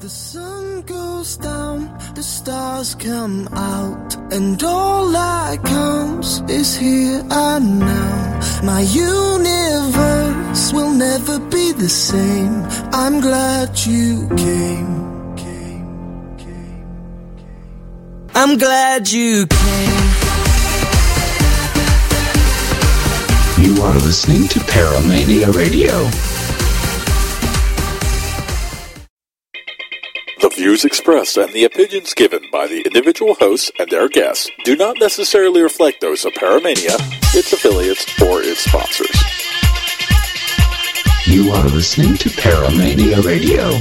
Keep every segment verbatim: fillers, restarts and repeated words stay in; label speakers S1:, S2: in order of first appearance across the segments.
S1: The sun goes down, the stars come out, and all that counts is here and now. My universe will never be the same. I'm glad you came, came, came, came. I'm glad you came.
S2: You are listening to Paramania Radio.
S3: The views expressed and the opinions given by the individual hosts and their guests do not necessarily reflect those of Paramania, its affiliates, or its sponsors.
S2: You are listening to Paramania Radio.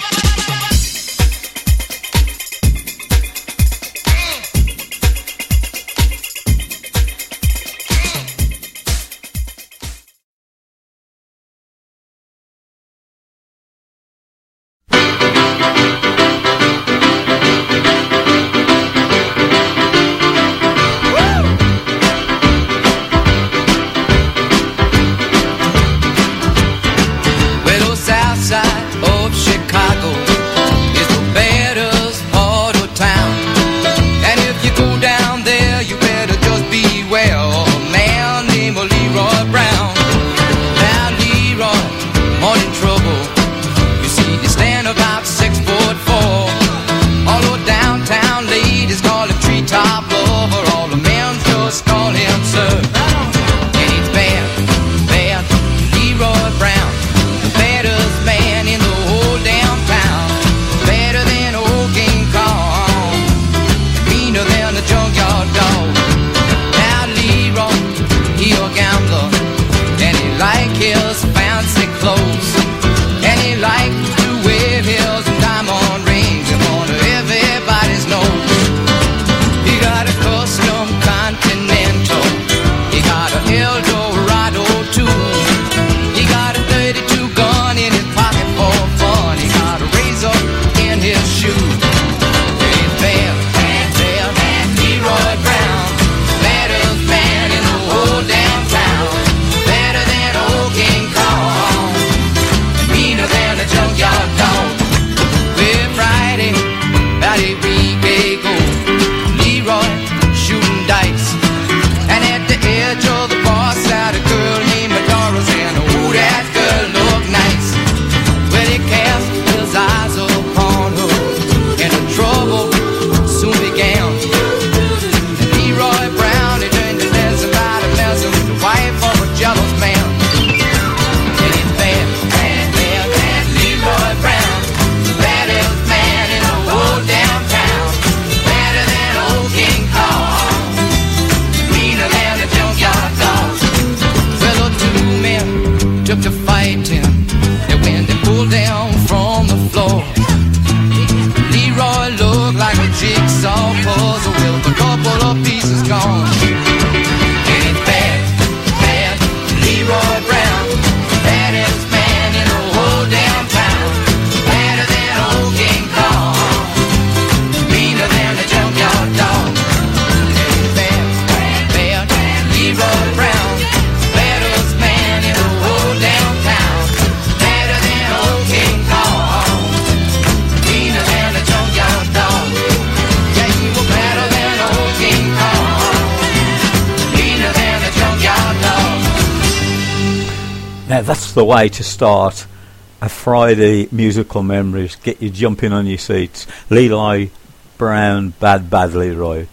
S4: Now that's the way to start a Friday musical memories. Get you jumping on your seats. Leroy Brown, Bad Bad Leroy.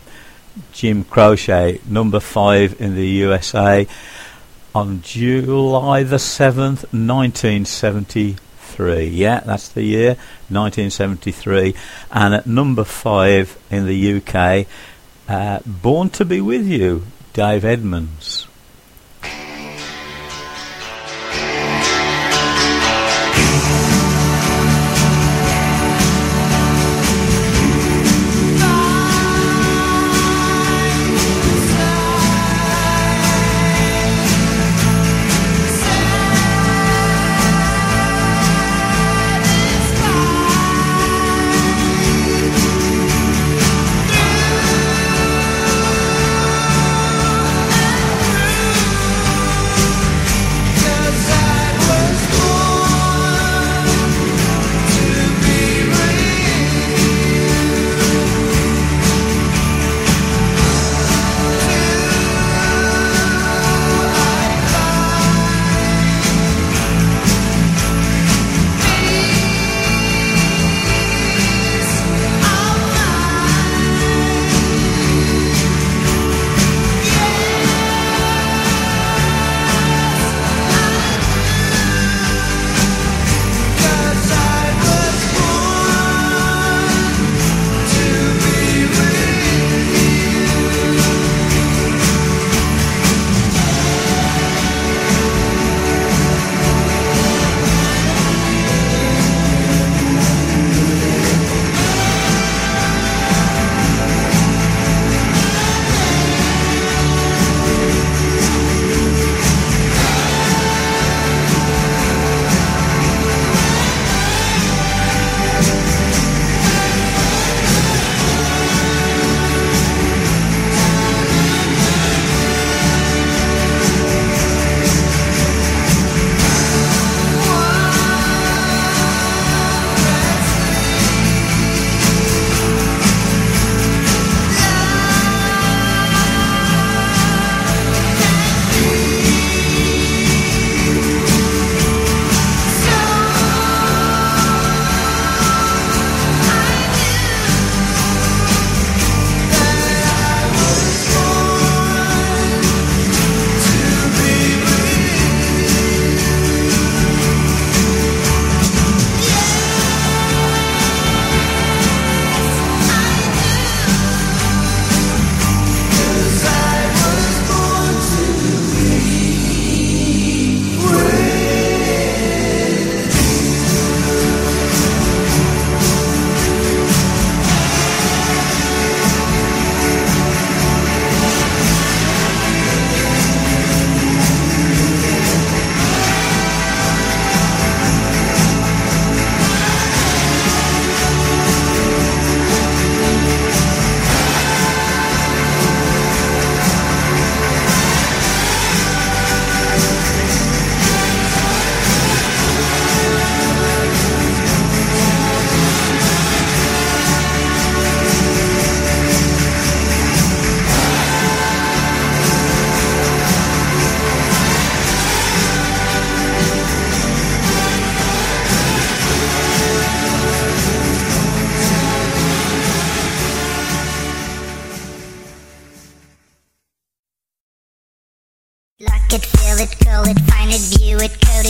S4: Jim Croce, number five in the U S A on July the seventh, nineteen seventy-three. Yeah, that's the year, nineteen seventy-three. And at number five in the U K, uh, Born to Be With You, Dave Edmunds.
S1: Bye.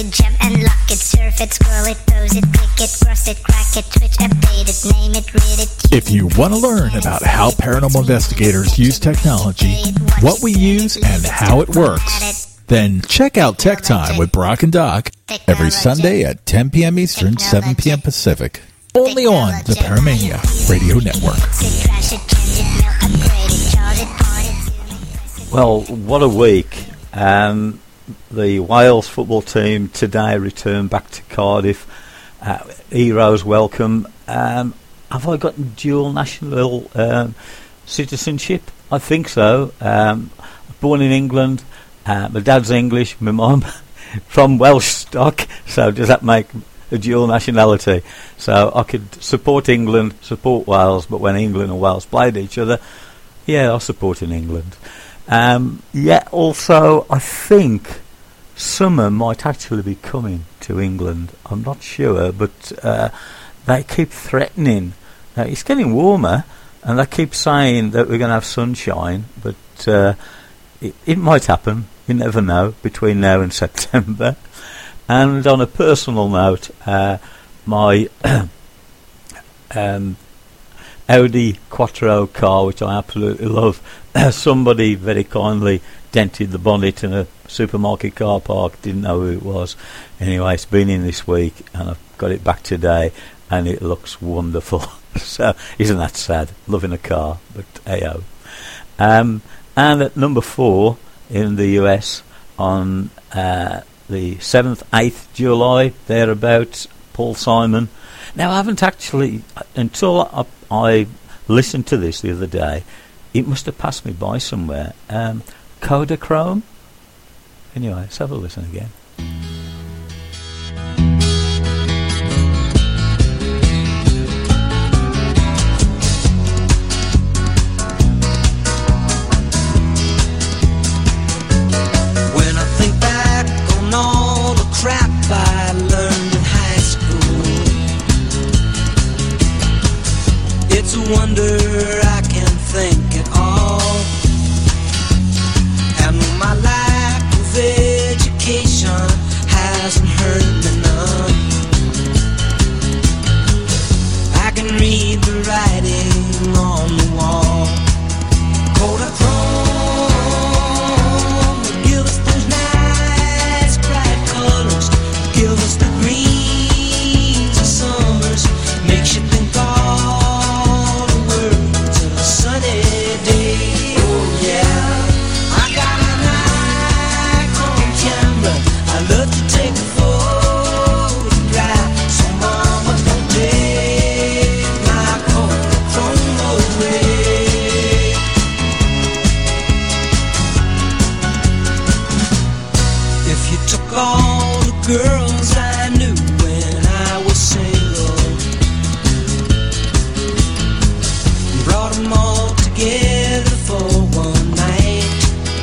S5: it, jump and lock it, surf it, scroll it, pose it, click it, cross it, crack it, twitch, update it, name it, read it.
S6: If you want to learn about how paranormal investigators use technology, what we use, and how it works, then check out Tech Time with Brock and Doc every Sunday at ten p.m. Eastern, seven p.m. Pacific. Only on the Paramania Radio Network.
S4: Well, what a week. Um, the Wales football team today returned back to Cardiff. Uh, heroes welcome. Um, have I got dual national um, citizenship? I think so. Um, born in England. Uh, my dad's English. My mum from Welsh stock. So does that make a dual nationality? So I could support England, support Wales, but when England and Wales played each other, yeah, I support in England. Um, yeah, also, I think summer might actually be coming to England. I'm not sure, but uh, they keep threatening. Uh, it's getting warmer, and they keep saying that we're going to have sunshine, but uh, it, it might happen. You never know, between now and September. And on a personal note, uh, my um, Audi Quattro car, which I absolutely love, somebody very kindly dented the bonnet in a supermarket car park. Didn't know who it was. Anyway, it's been in this week, and I've got it back today, and it looks wonderful. So, isn't that sad? Loving a car, but hey-oh. Um, and at number four in the U S on uh, the seventh, eighth July, thereabouts, Paul Simon. Now, I haven't actually, until I, I listened to this the other day, it must have passed me by somewhere. Um, Kodachrome? Anyway, let's have a listen again.
S1: When I think back on all the crap I learned in high school, it's a wonder I can think at all. And my lack of education hasn't hurt me none. I can read the writing on the wall. Kodachrome, give us those nice bright colors, give us the greens of summers, makes you think all the words of a sunny day. Oh yeah, I got an Nikon camera, I love to take a photograph, so mama don't take my Kodachrome away. If you took all the girls I knew when I was single, brought them all together for one night,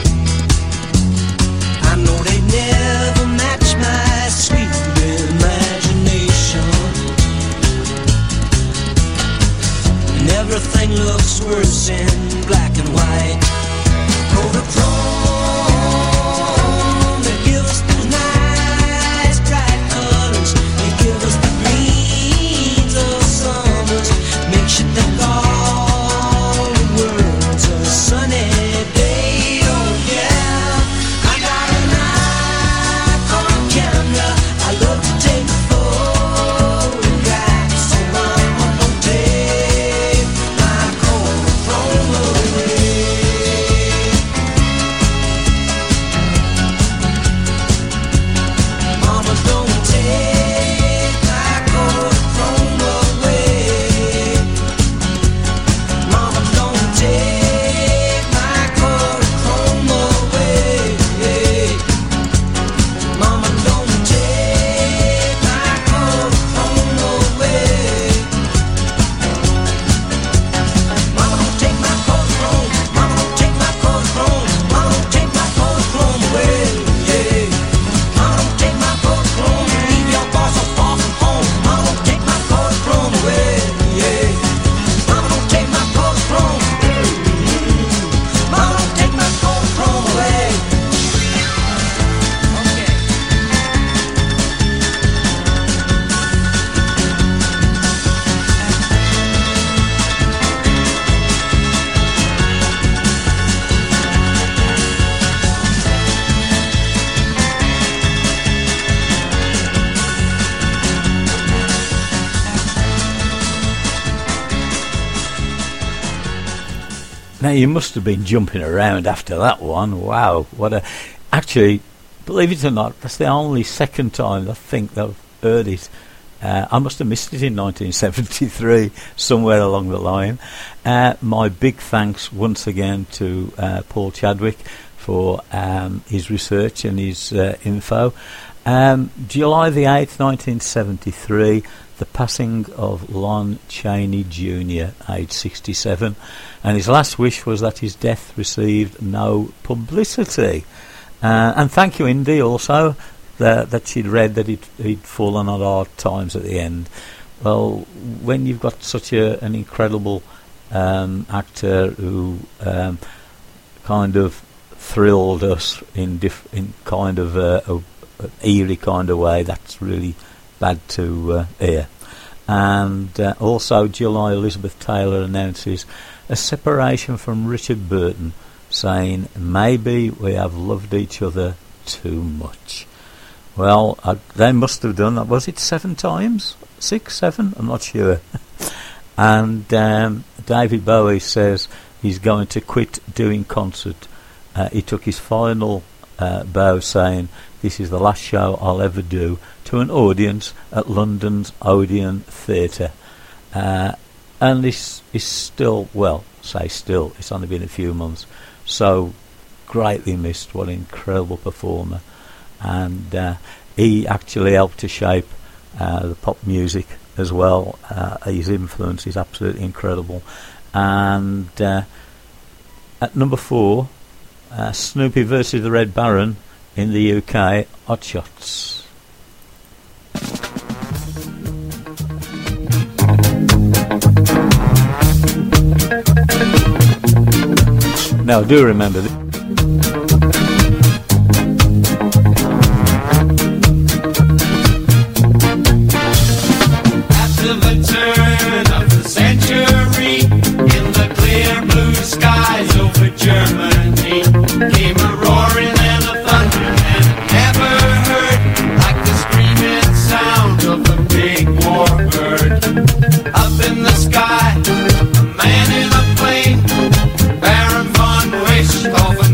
S1: I know they'd never match my sweet imagination. And everything looks worse in black and white. Kodachrome, they give us those nice bright colors, they give us the greens of summers, makes you think all the words of a sunny day. Oh yeah, I got a Nikon camera, I love to take photographs, so mama don't take my Kodachrome
S4: Now, you must have been jumping around after that one. Wow, what a... Actually, believe it or not, that's the only second time I think that I've heard it. Uh, I must have missed it in nineteen seventy-three, somewhere along the line. Uh, my big thanks once again to uh, Paul Chadwick for um, his research and his uh, info. Um, July the eighth, nineteen seventy-three, the passing of Lon Chaney Junior, aged sixty-seven, and his last wish was that his death received no publicity. Uh, and thank you, Indy, also, that, that she'd read that he'd, he'd fallen on hard times at the end. Well, when you've got such a, an incredible um, actor who um, kind of thrilled us in diff- in kind of a, a, an eerie kind of way, that's really bad to uh, hear. And uh, also, July, Elizabeth Taylor announces a separation from Richard Burton, saying, maybe we have loved each other too much. Well, I, they must have done that. Was it seven times? Six, seven? I'm not sure. And um, David Bowie says he's going to quit doing concert. Uh, he took his final uh, bow, saying, this is the last show I'll ever do to an audience at London's Odeon Theatre. Uh, and this is still, well, say still, it's only been a few months, so greatly missed. What an incredible performer. And uh, he actually helped to shape uh, the pop music as well. Uh, his influence is absolutely incredible. And uh, at number four, uh, Snoopy versus the Red Baron in the U K, Hot Shots. Now, do remember that.
S7: After the turn of the century, in the clear blue skies over Germany, came a roaring and a thunder, and it never heard like the screaming sound of a big war bird. Up in the sky, a man in a plane, Baron von Richthofen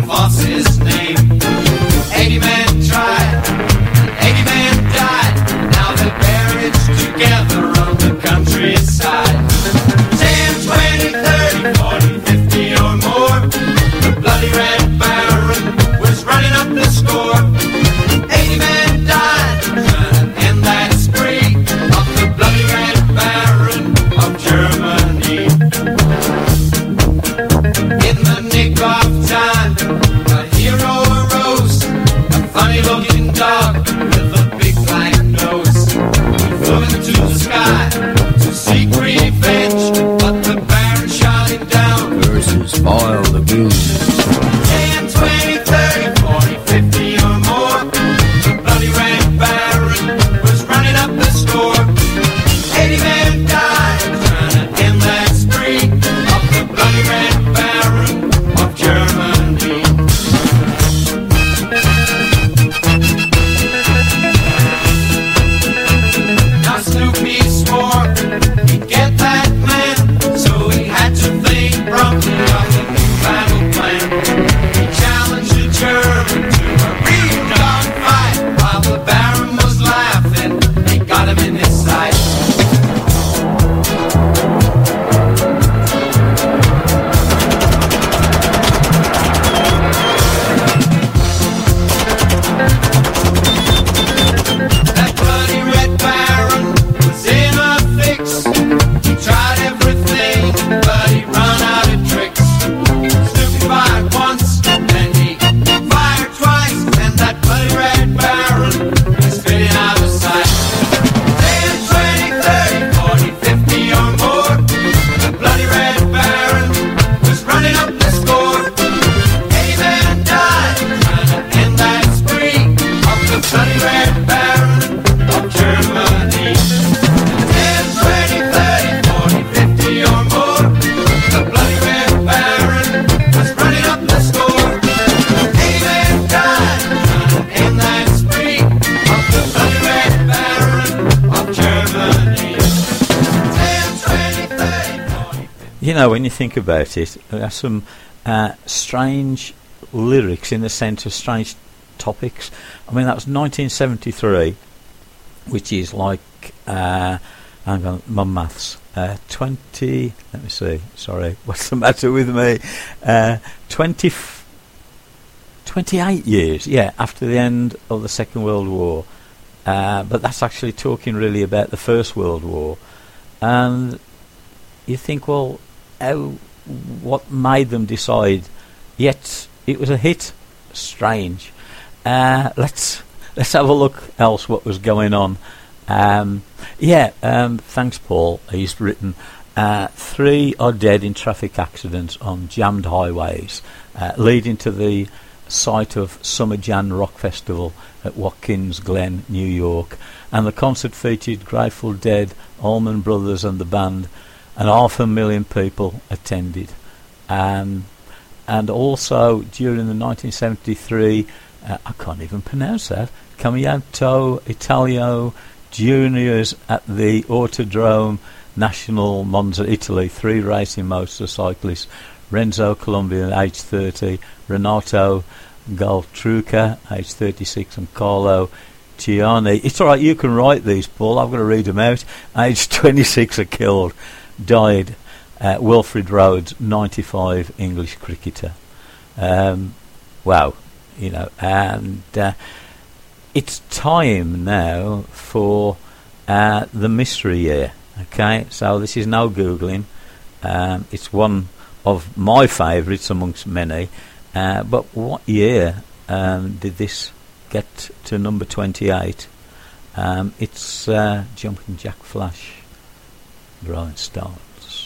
S4: you know, when you think about it, there are some uh, strange lyrics in the sense of strange topics. I mean, that was nineteen seventy-three, which is like, uh, hang on, my maths, uh, twenty, let me see, sorry, what's the matter with me? Uh, twenty, twenty-eight years, yeah, after the end of the Second World War. Uh, but that's actually talking really about the First World War. And you think, well, how, what made them decide? Yet it was a hit. Strange. Uh, let's let's have a look else what was going on. Um, yeah, um, thanks, Paul. He's written, uh, three are dead in traffic accidents on jammed highways, uh, leading to the site of Summer Jan Rock Festival at Watkins Glen, New York. And the concert featured Grateful Dead, Allman Brothers and the band, and half a million people attended. Um, and also during the nineteen seventy-three, uh, I can't even pronounce that, Camionato Italia Juniors at the Autodrome National Monza, Italy. Three racing motorcyclists, Renzo Colombian, age thirty, Renato Galtruca, age thirty-six, and Carlo Ciani. It's all right, you can write these, Paul. I've got to read them out. Age twenty-six are killed. Died. Uh, Wilfred Rhodes, ninety-five, English cricketer. Um, wow, you know, and uh, it's time now for uh, the mystery year. Okay, so this is no googling. Um, it's one of my favourites amongst many. Uh, but what year um, did this get to number twenty-eight? Um, it's uh, Jumping Jack Flash, Rolling Stones.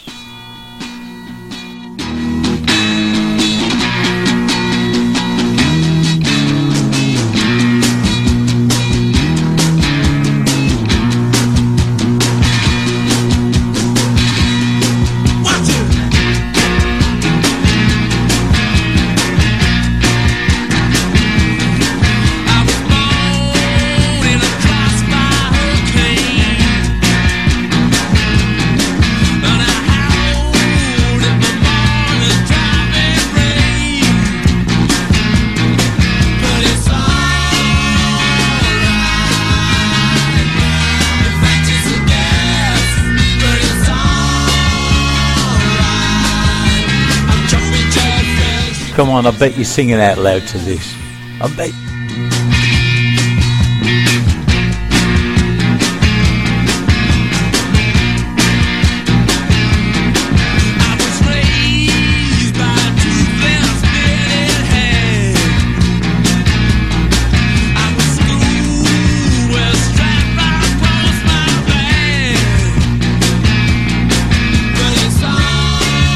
S4: Come on, I bet you're singing out loud to this. I bet.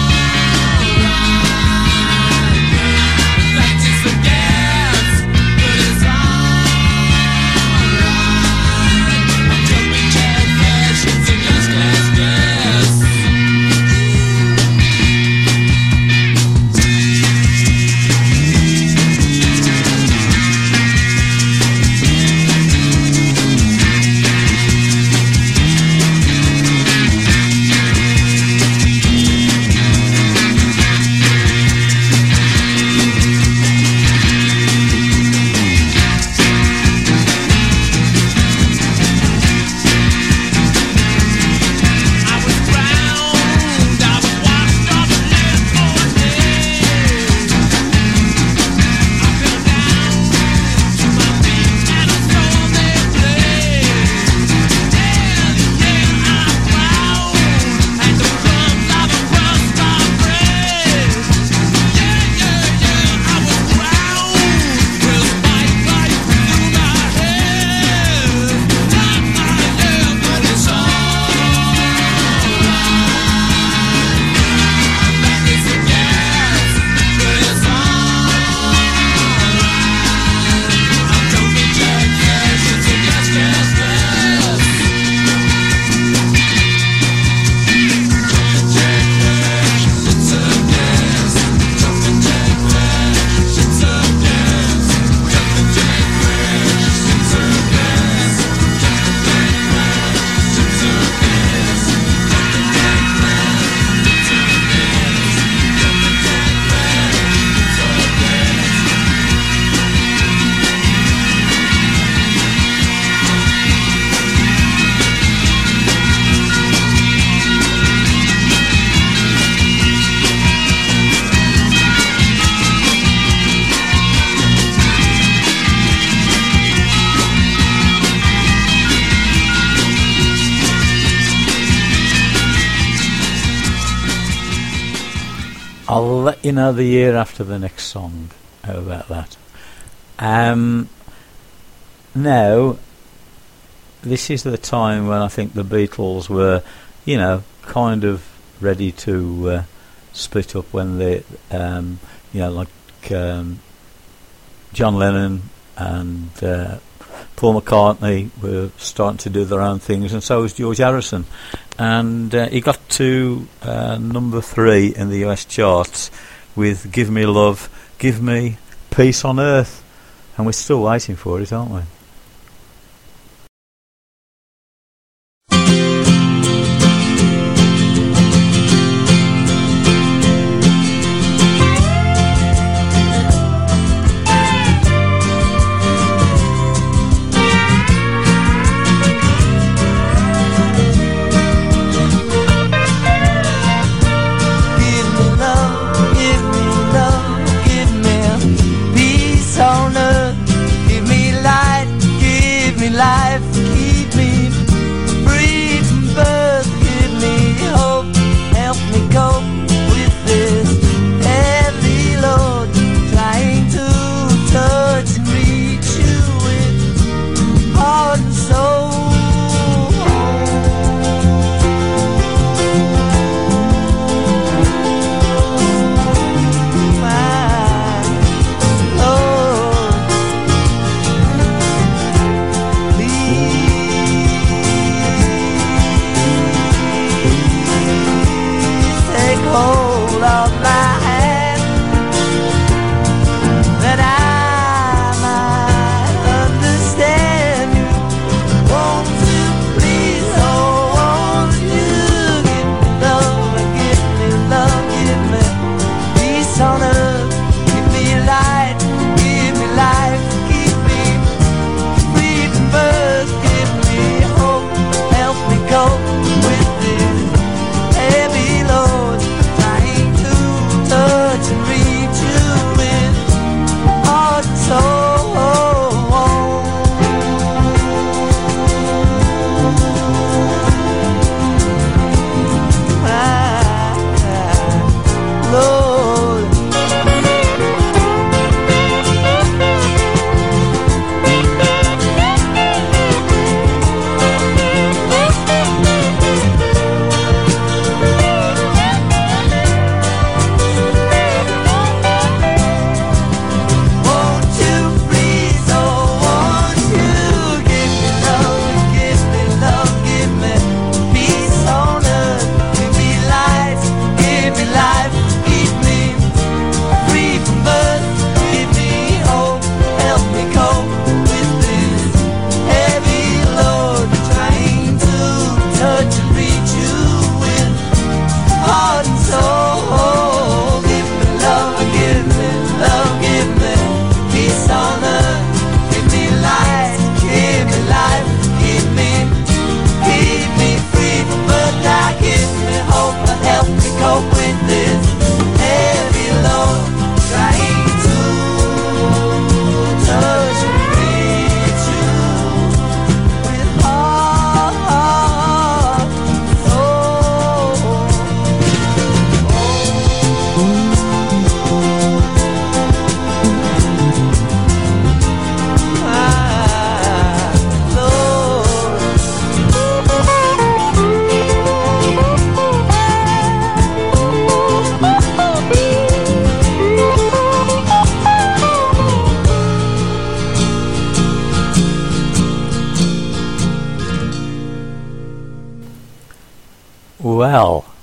S7: But
S4: I'll let you know the year after the next song. How about that? Um, now, this is the time when I think the Beatles were, you know, kind of ready to uh, split up when they, um, you know, like um, John Lennon and uh, Paul McCartney were starting to do their own things, and so was George Harrison. And uh, he got to uh, number three in the U S charts with Give Me Love, Give Me Peace on Earth. And we're still waiting for it, aren't we? Well,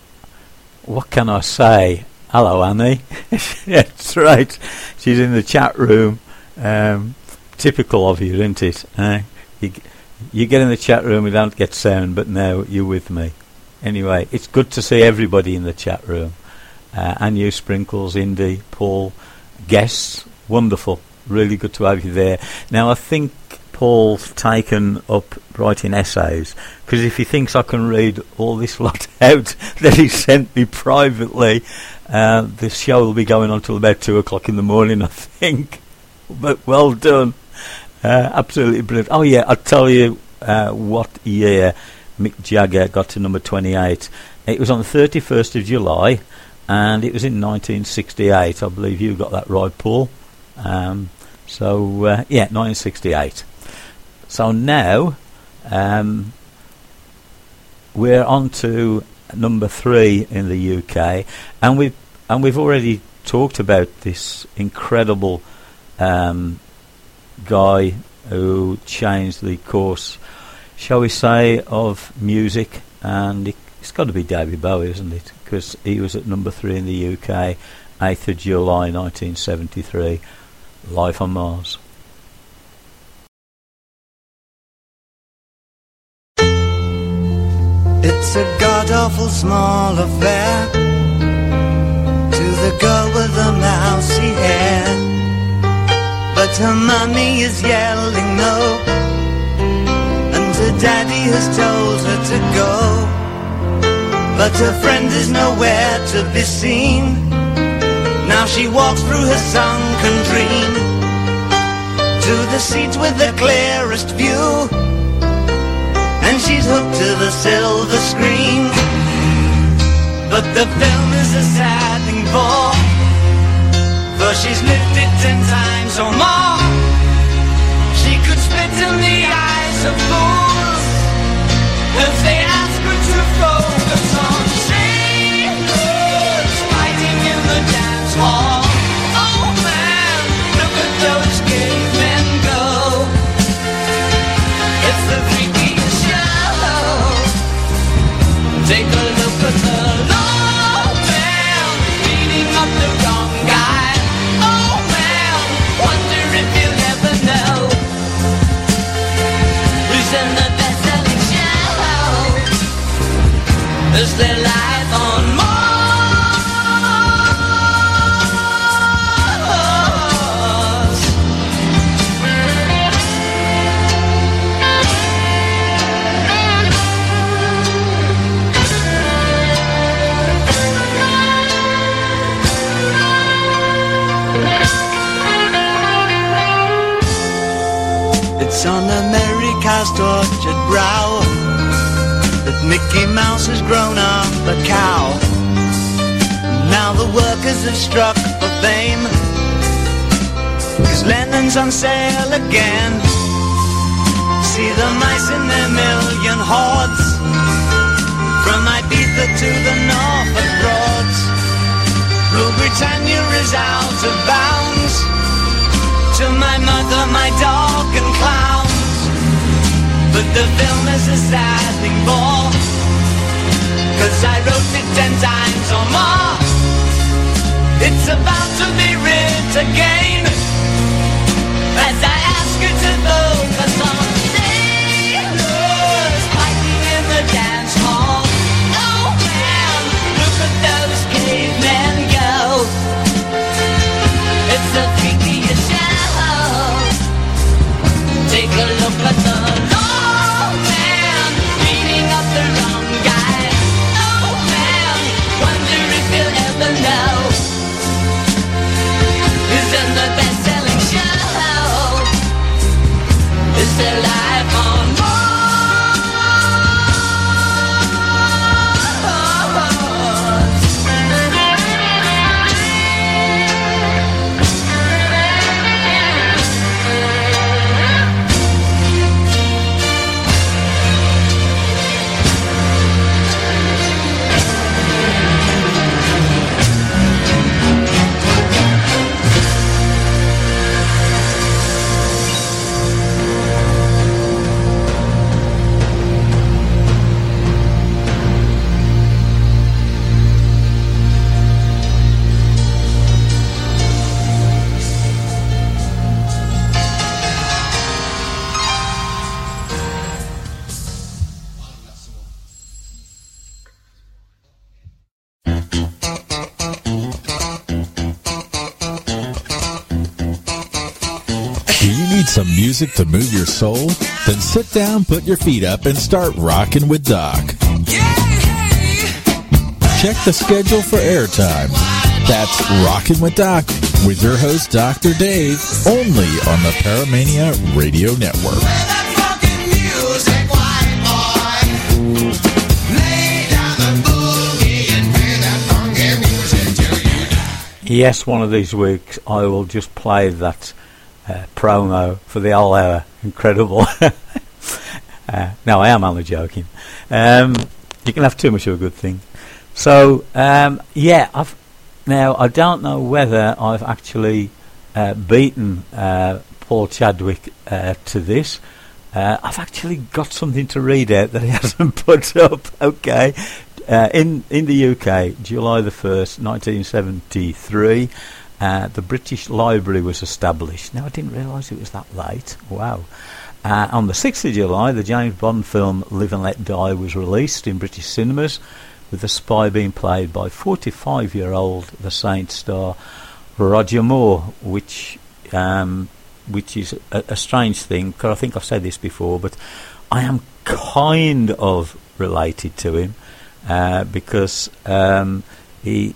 S4: what can I say? Hello, Annie. That's right. She's in the chat room. Um, typical of you, isn't it? Uh, you, you get in the chat room, we don't get sound, but now you're with me. Anyway, it's good to see everybody in the chat room. Uh, and you, Sprinkles, Indy, Paul, guests, wonderful. Really good to have you there. Now, I think Paul's taken up writing essays, because if he thinks I can read all this lot out that he sent me privately, uh, this show will be going on till about two o'clock in the morning, I think. But well done. Uh, absolutely brilliant. Oh yeah, I'll tell you uh, what year Mick Jagger got to number twenty-eight. It was on the thirty-first of July, and it was in nineteen sixty-eight. I believe you got that right, Paul. Um, so, uh, yeah, nineteen sixty-eight. So now um, we're on to number three in the U K, and we've, and we've already talked about this incredible um, guy who changed the course, shall we say, of music, and it, it's got to be David Bowie, isn't it? Because he was at number three in the U K, eighth of July nineteen seventy-three, Life on Mars.
S1: It's a god-awful small affair to the girl with the mousy hair, but her mummy is yelling no, and her daddy has told her to go, but her friend is nowhere to be seen. Now she walks through her sunken dream to the seat with the clearest view, and she's hooked to the silver screen. But the film is a sad thing for, for she's lived it ten times or more. She could spit in the eyes of fools if they ask her to focus on sailors fighting in the dance hall. Oh man, look at those cavemen go. It's the freakiest show. Take a look at the low man beating up the wrong guy. Oh man, wonder if you'll ever know who's in the best-selling show. Is there life on Mars? It's on America's tortured brow that Mickey Mouse has grown up a cow. Now the workers have struck for fame, 'cause Lennon's on sale again. See the mice in their million hordes, from Ibiza to the Norfolk Broads. Rule Britannia is out of bounds, to my mother, my dog and clowns. But the film is a sad thing for, 'cause I wrote it ten times or more. It's about to be writ again, as I ask you to focus on sailors fighting in the dance hall. Oh man, look at those cavemen go. It's the freakiest show. Take a look at the low man beating up the wrong guy. Oh man, wonder if you'll ever know who's in the best-selling show. Is there life on Mars?
S6: Some music to move your soul? Then sit down, put your feet up, and start rocking with Doc. Check the schedule for airtime. That's Rockin' with Doc, with your host, Doctor Dave, only on the Paramania Radio Network.
S7: Lay down the boogie and play that funky music.
S4: Yes, one of these weeks I will just play that uh, promo for the whole hour. Incredible. uh, no, I am only joking. Um, you can have too much of a good thing. So, um, yeah, I've now I don't know whether I've actually uh, beaten uh, Paul Chadwick uh, to this. Uh, I've actually got something to read out that he hasn't put up. Okay, uh, in in the U K, July the first, nineteen seventy-three, uh, the British Library was established. Now I didn't realise it was that late. Wow. Uh, on the sixth of July, the James Bond film Live and Let Die was released in British cinemas, with the spy being played by forty-five-year-old The Saint star Roger Moore, which um, which is a, a strange thing, because I think I've said this before, but I am kind of related to him, uh, because um, he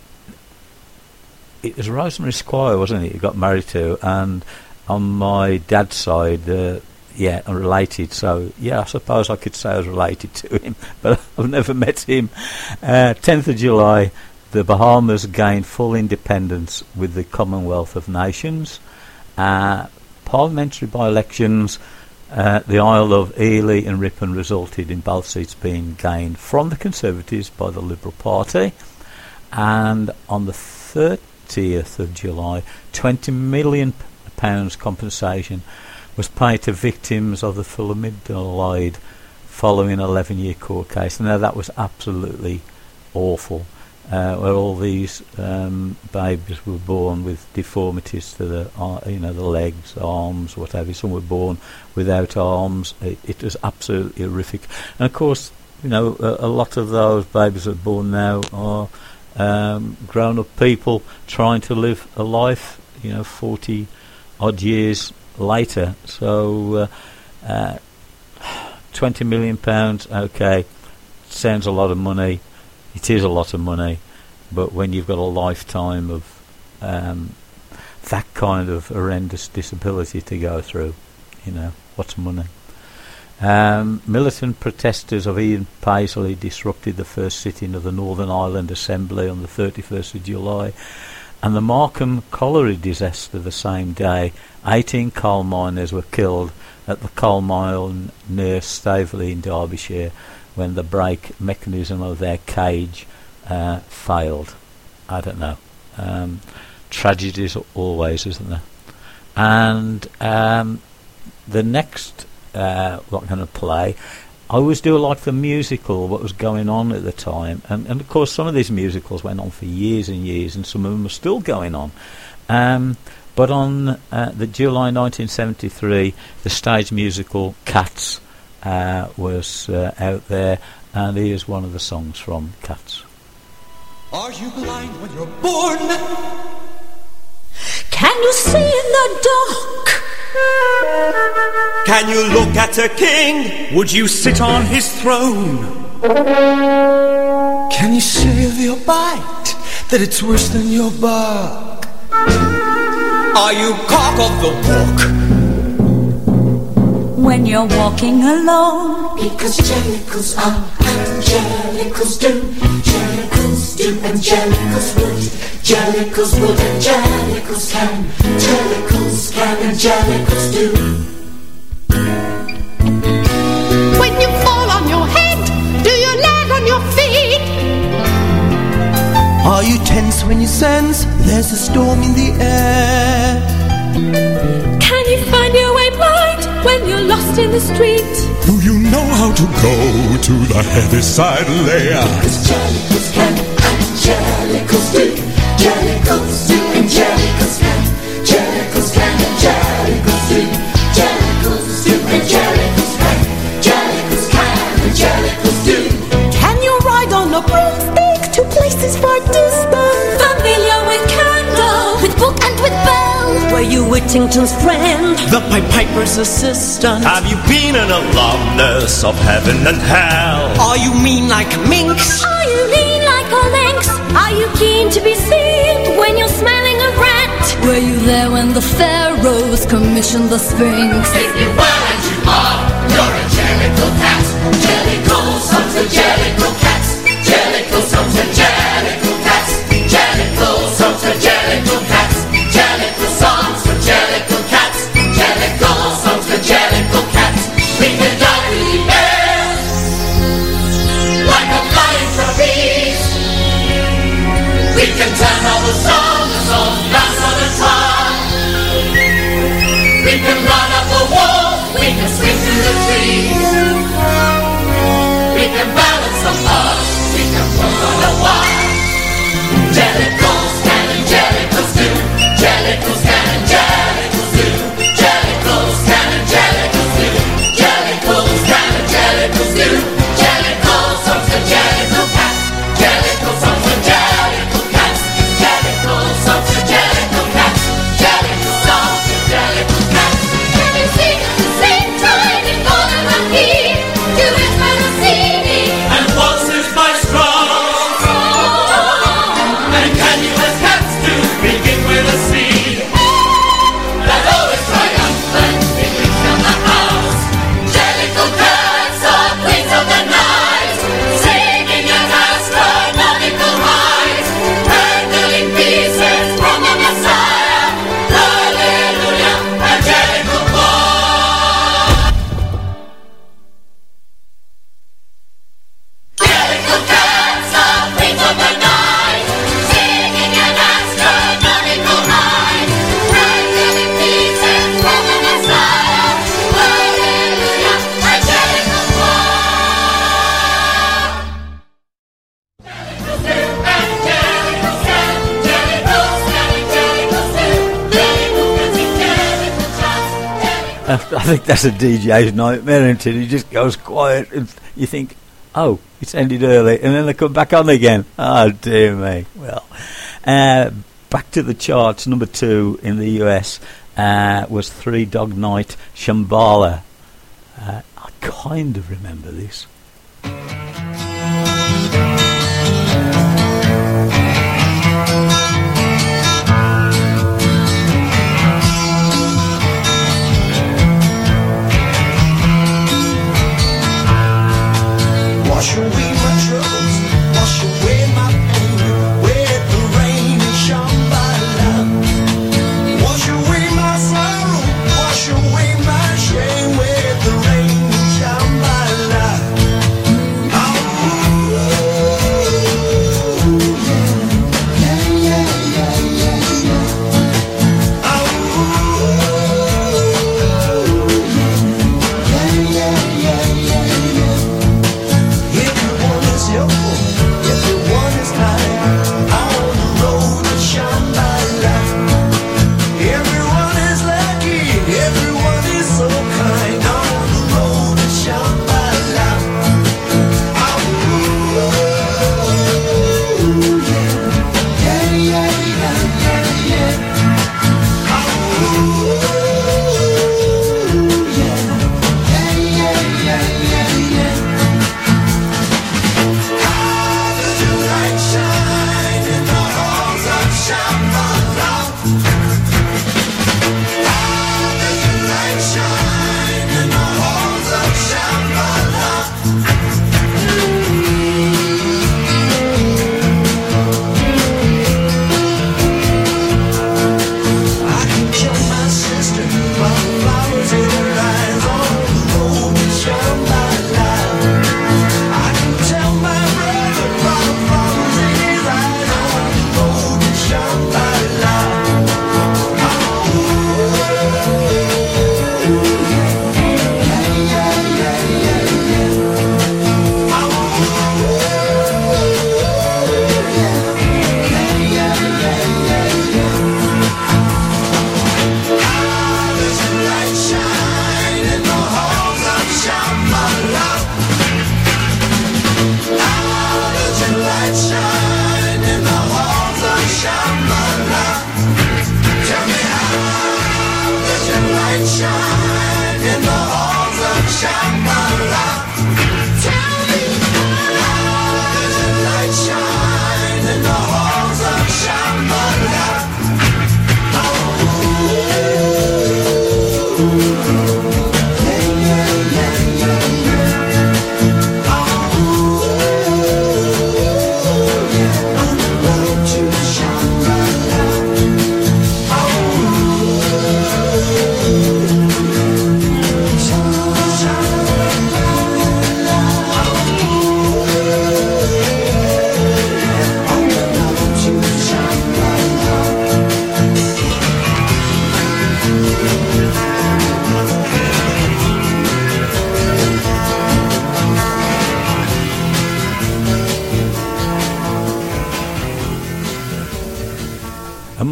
S4: it was Rosemary Squire, wasn't it, he got married to, and on my dad's side, uh, yeah, I'm related, so yeah, I suppose I could say I was related to him, but I've never met him. Uh, tenth of July, the Bahamas gained full independence with the Commonwealth of Nations. Uh, parliamentary by-elections, uh, the Isle of Ely and Ripon resulted in both seats being gained from the Conservatives by the Liberal Party. And on the thirtieth of July, twenty million pounds compensation was paid to victims of the thalidomide following an eleven-year court case. Now that was absolutely awful, uh, where all these um, babies were born with deformities to the, uh, you know, the legs, arms, whatever. Some were born without arms. It, it was absolutely horrific. And of course, you know, a, a lot of those babies that are born now are um, grown-up people trying to live a life, you know, forty odd years later. So uh, uh, twenty million pounds, okay, sounds a lot of money. It is a lot of money, but when you've got a lifetime of um, that kind of horrendous disability to go through, you know, what's money? Um, militant protesters of Ian Paisley disrupted the first sitting of the Northern Ireland Assembly on the thirty-first of July, and the Markham Colliery disaster the same day. eighteen coal miners were killed at the coal mine near Staveley in Derbyshire when the brake mechanism of their cage uh, failed. I don't know. Um, tragedies always, isn't there? And um, the next uh, what I'm going to play, I always do like the musical, what was going on at the time. And, and of course, some of these musicals went on for years and years, and some of them are still going on. Um, but on uh, the July nineteen seventy-three, the stage musical Cats uh, was uh, out there, and here's one of the songs from Cats.
S1: Are you blind when you're born?
S8: Can you see in the dark?
S1: Can you look at a king? Would you sit on his throne? Can you say of your bite that it's worse than your bark? Are you cock of the walk?
S8: When you're walking alone,
S9: because jellicles are and jellicles do, jellicles do and jellicles would, jellicles would and jellicles can, jellicles can and jellicles do.
S10: When you fall on your head, do you land on your feet?
S1: Are you tense when you sense there's a storm in the air?
S8: Can you find your way right when you're lost in the street?
S11: Do you know how to go to the Heaviside layer?
S9: Because jellicles can and jellicles do, jellicles do and jellicles can, jellicles can and jellicles do, jellicles do and jellicles can, jellicles can and jellicles do.
S8: Can you ride on a broomstick to places far distant? Familiar with candle, with book and with bell. Were you Whittington's friend?
S1: The Pied Piper's assistant. Have you been an alumnus of heaven and hell? Are you mean like a minx?
S8: Are you lean like a lynx? Are you keen to be seen when you're smelling a rat? Were you there when the pharaohs commissioned the Sphinx?
S9: If you were and you are, you're a jellicle cat. Jellicle sons and jellicle cats. Jellicle sons and jellicle cats. Jellicle sons and jellicle gonna watch. Jellicles can and jellicles do. Jellicles can and jellicles do. Jellicles can and jellicles do. Jellicles can and jellicles do. Jellicles songs and jellicle cats. Jellicle songs and jellicle cats. Jellicle songs and jellicle cats. Jellicle songs and jellicle cats.
S8: Can you sing at the same time in golden harmony? Duets by Rossini
S9: and waltzes by Strauss. And can you as cats do begin with a C? That always triumphant it rings from the house. Jellicle cats are queens of the night, singing at astronomical heights, handling pieces from the Messiah. Hallelujah, and Jellicle choir. Jellicle cats are queens of the night, singing at astronomical heights, handling pieces from the Messiah. Hallelujah, and Jellicle choir. Jellicles do, and jellicles can, jellicles can, and jellicles do. Jellicles can sing jellicle shots, jellicles.
S4: I think that's a D J's nightmare until he just goes quiet and you think, oh, it's ended early, and then they come back on again. Oh, dear me. Well, uh, back to the charts. Number two in the U S uh, was Three Dog Night, Shambhala. Uh, I kind of remember this.
S1: Wash away my troubles, wash away my pain with the rain and Shambhala. Wash away my sorrow, wash away my shame with the rain and Shambhala. Oh,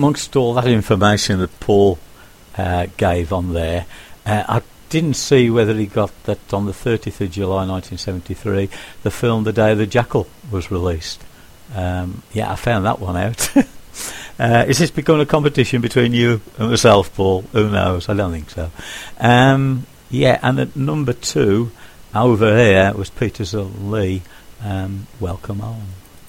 S4: amongst all that information that Paul uh, gave on there, uh, I didn't see whether he got that on the thirtieth of July nineteen seventy-three, the film The Day of the Jackal was released. Um, yeah, I found that one out. uh, is this becoming a competition between you and myself, Paul? Who knows? I don't think so. Um, yeah, and at number two, over here, was Peter Lee, um, Welcome Home.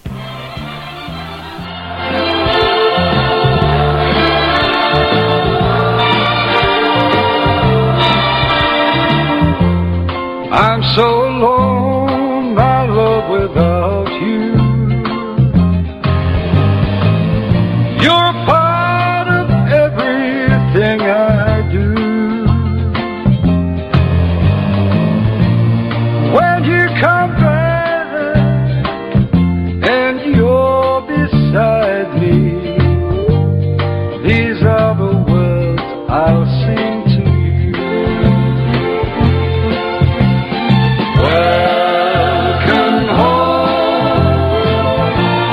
S12: I'm so alone, my love, without you. You're a part of everything I do. When you come back and you're beside me, these are the words I'll sing to you. Welcome home,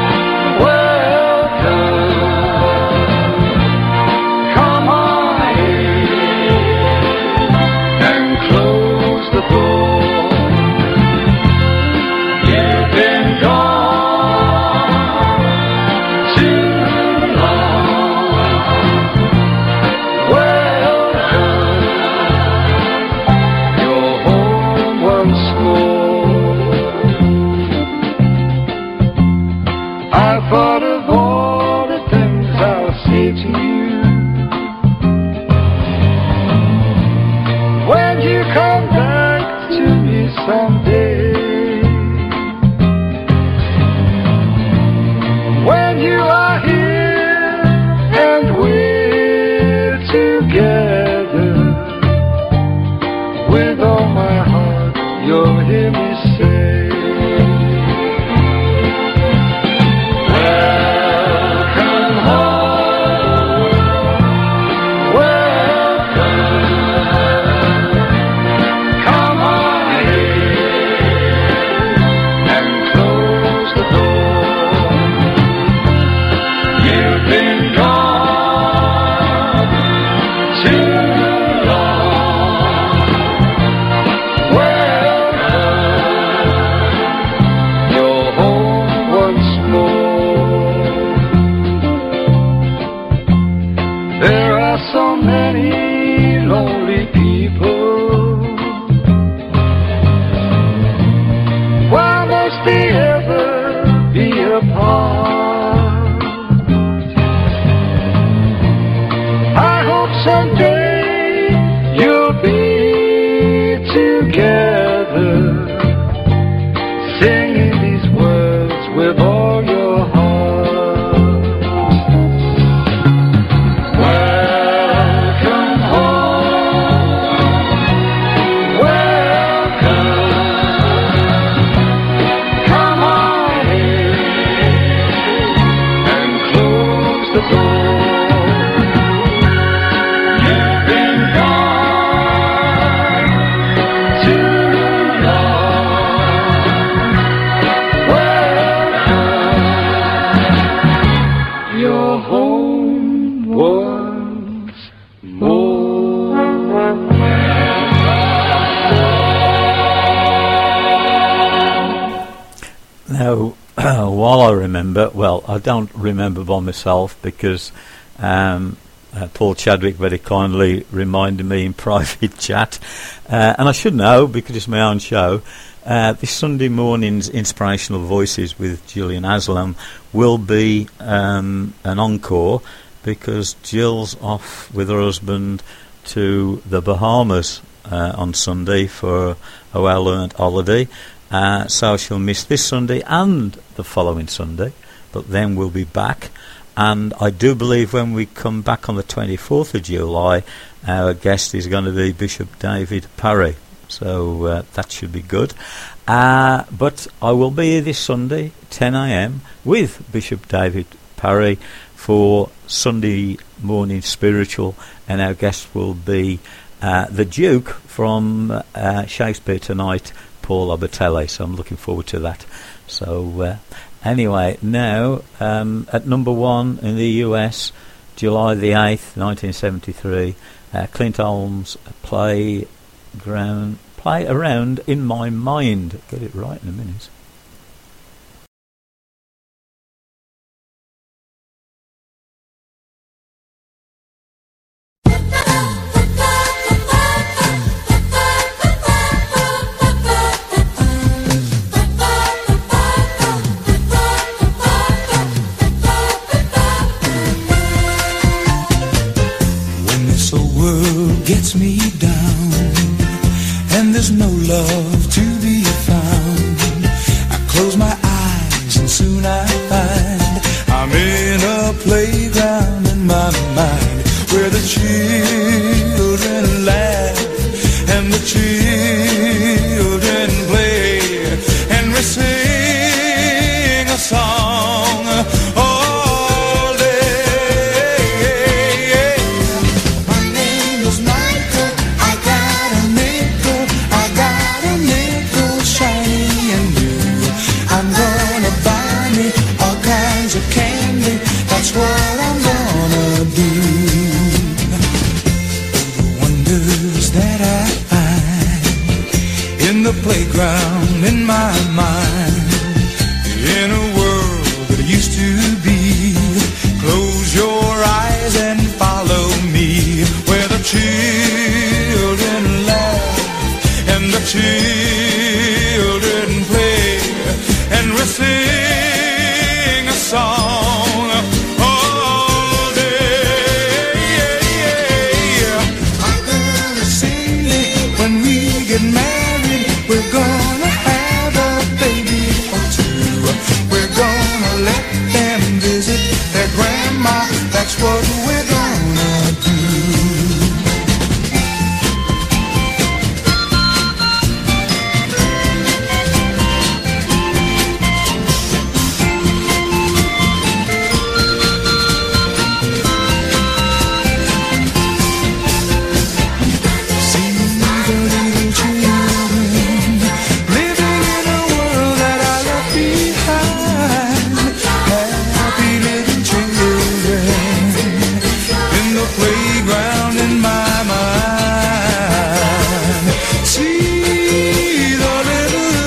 S12: welcome. Come on in and close the door. You've been gone too long. Welcome, you're home once more. I thought of all the things I'll say to you when you come back to me someday. When you are here and we're together, with all my heart you'll hear me say, welcome home, welcome. Come on in and close the door. You've been gone too long. Welcome, you're home once more. There are so many lonely people. Why must they ever be apart? I hope someday you'll be together, singing these words with all your heart. Welcome home, welcome. Come on in and close the door. You've been gone too long. Welcome, you're home once more.
S4: Now, while I remember, well, I don't remember by myself because um, uh, Paul Chadwick very kindly reminded me in private chat, uh, and I should know because it's my own show. Uh, this Sunday morning's Inspirational Voices with Gillian Aslam will be um, an encore because Jill's off with her husband to the Bahamas uh, on Sunday for a well-earned holiday. Uh, so she'll miss this Sunday and the following Sunday, but then we'll be back. And I do believe when we come back on the twenty-fourth of July, our guest is going to be Bishop David Parry. So uh, that should be good. Uh, but I will be here this Sunday, ten a.m, with Bishop David Parry for Sunday morning spiritual, and our guest will be uh, the Duke from uh, Shakespeare Tonight, Paul Abatelli. So I'm looking forward to that. So uh, anyway, now um, at number one in the U S, July the eighth, nineteen seventy-three, uh, Clint Holmes, Playground, Play Around in My Mind. Get it right in a minute.
S1: Gets me down, and there's no love to be found. I close my eyes and soon I find I'm in a playground in my mind, where the children laugh and the children play, and we sing a song all day. That's what I'm gonna do. The wonders that I find in the playground in my mind, in a world that used to be. Close your eyes and follow me, where the children laugh and the children play, and we sing a song. That's what we're gonna do. See the little children living in a world that I left behind. Happy little children in the playground in my mind. See the little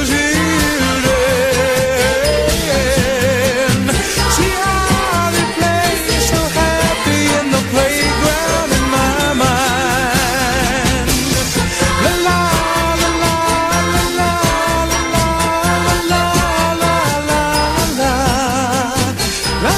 S1: children, see how they play so happy in the playground in my mind. La la la la la la la la la la la la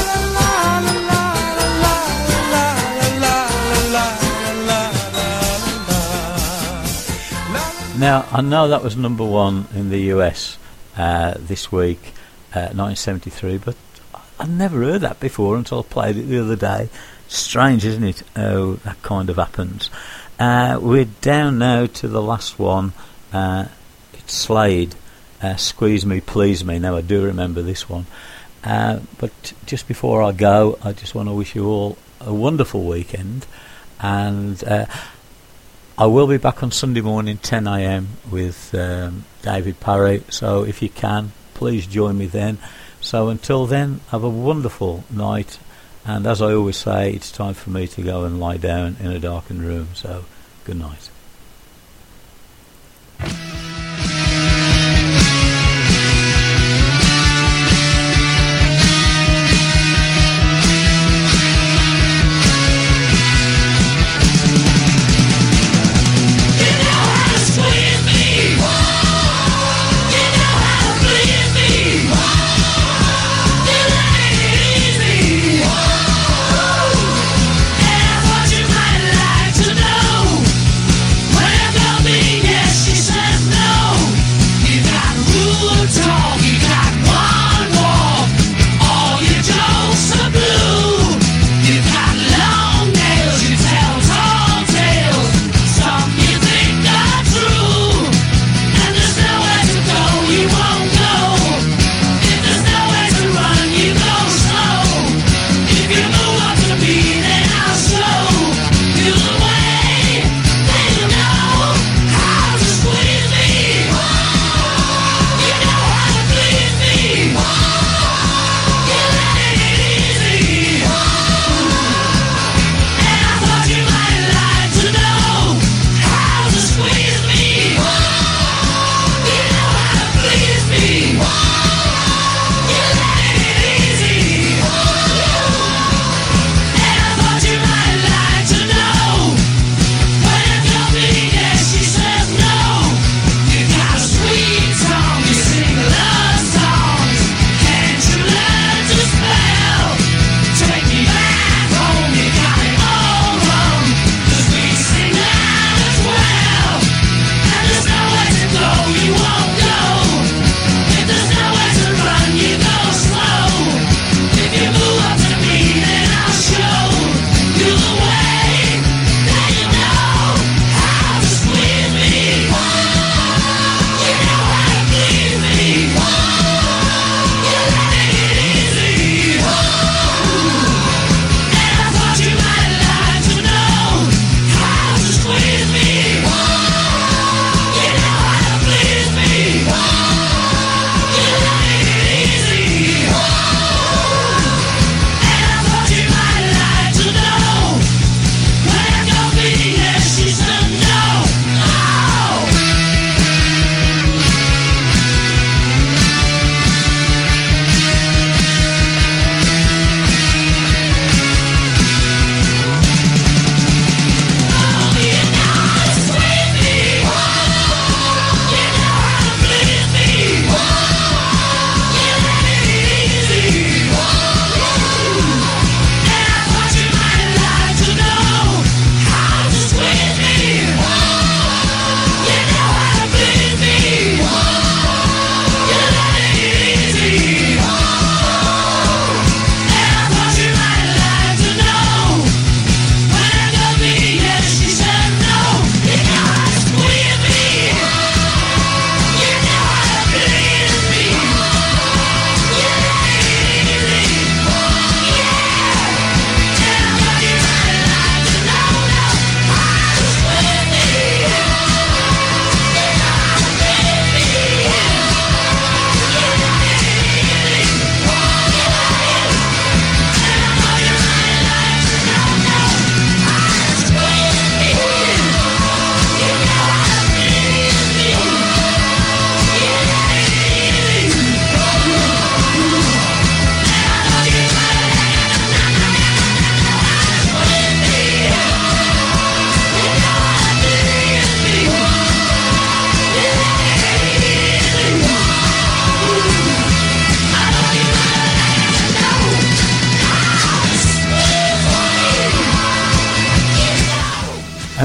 S4: Now, I know that was number one in the U S uh, this week, uh, nineteen seventy-three, but I've never heard that before until I played it the other day. Strange, isn't it, how that kind of happens. Uh, we're down now to the last one. Uh, it's Slade, uh, Squeeze Me, Please Me. Now, I do remember this one. Uh, but just before I go, I just want to wish you all a wonderful weekend, and uh, I will be back on Sunday morning ten a m with um, David Parry, so if you can, please join me then. So until then, have a wonderful night, and as I always say, it's time for me to go and lie down in a darkened room, so good night.
S7: What you might like to know.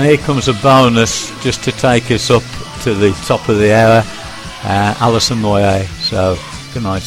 S4: And here comes a bonus just to take us up to the top of the hour. Uh, Alison Moyet. So, good night.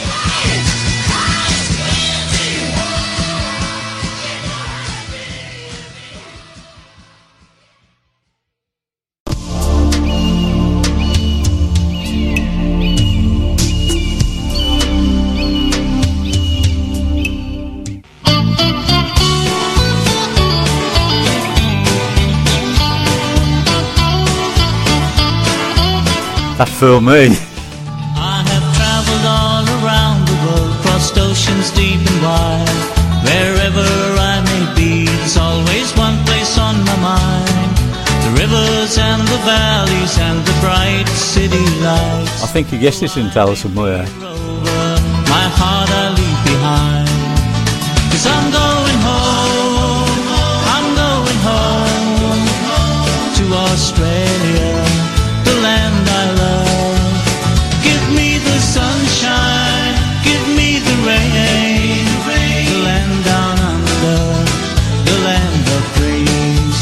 S4: That for me.
S13: I have traveled all around the world, crossed oceans deep and wide. Wherever I may be, there's always one place on my mind. The rivers and the valleys and the bright city lights.
S4: I think you guessed this in Alison Moyet.
S13: My heart I leave behind. 'Cause I'm going home, I'm going home to Australia, the land I love. Give me the sunshine, give me the rain, the land down under, the land of dreams.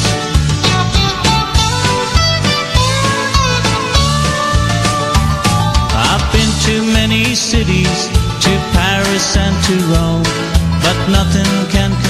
S13: I've been to many cities, to Paris and to Rome, but nothing can